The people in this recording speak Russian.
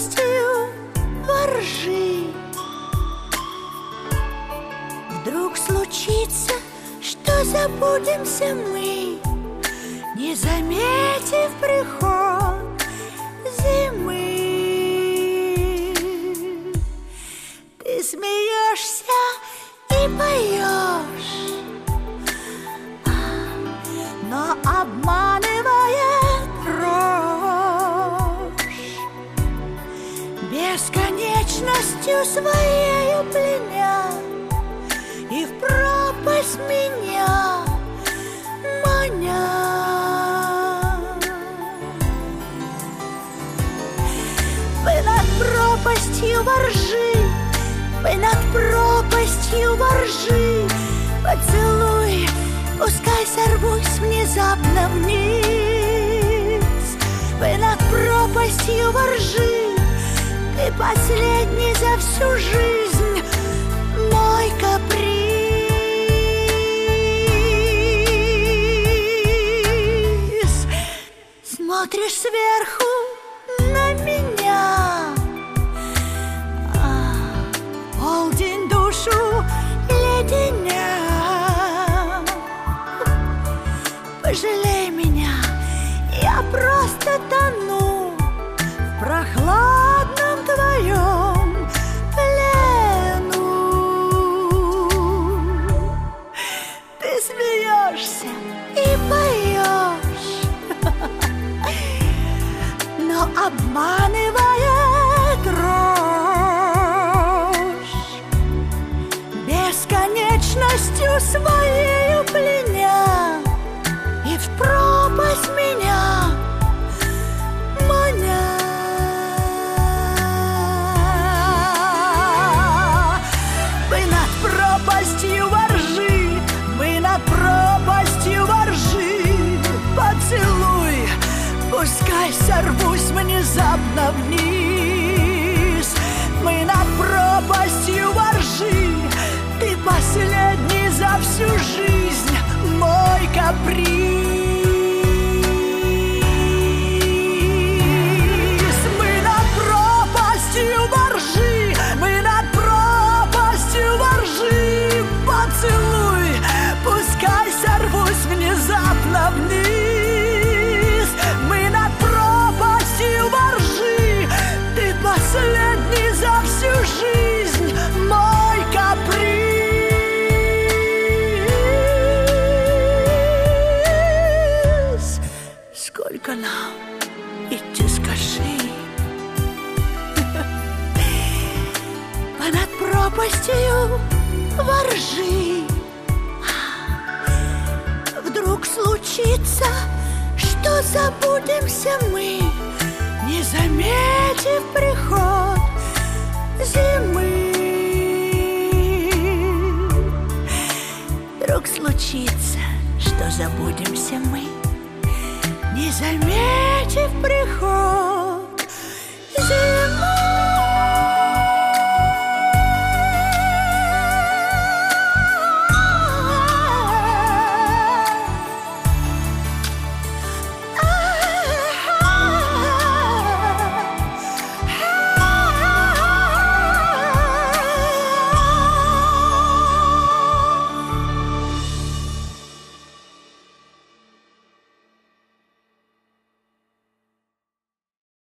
пропастью воржи. Вдруг случится, что забудемся мы, не заметив приход зимы. Ты смеешься и поешь, но обманывает дрожь, бесконечностью своею пленя и в пропасть меня маня. Вы над пропастью воржи, вы над пропастью воржи, поцелуй, пускай сорвусь внезапно вниз. Вы над пропастью воржи, ты последний за всю жизнь мой каприз. Смотришь сверху на меня, полдень душу леденя. Пожалей меня, я просто тону в прохладном твоем плену. Ты смеешься и поешь, но обманывает дрожь, бесконечностью своею пленя и в пропасть меня маня. Мы над пропастью воржи, мы над пропастью воржи, поцелуй, пускай сорвусь внезапно вниз. Мы над пропастью воржи, ты последний за всю жизнь мой каприз. Мы над пропастью воржи, мы над пропастью воржи, поцелуй, пускай сорвусь внезапно вниз. Мы над пропастью воржи, ты последний за всю жизнь мой каприз. Сколько нам идти, скажи? Понад пропастью воржи. Вдруг случится, что забудемся мы, не заметив приход зимы. Вдруг случится, что забудемся мы, не заметив приход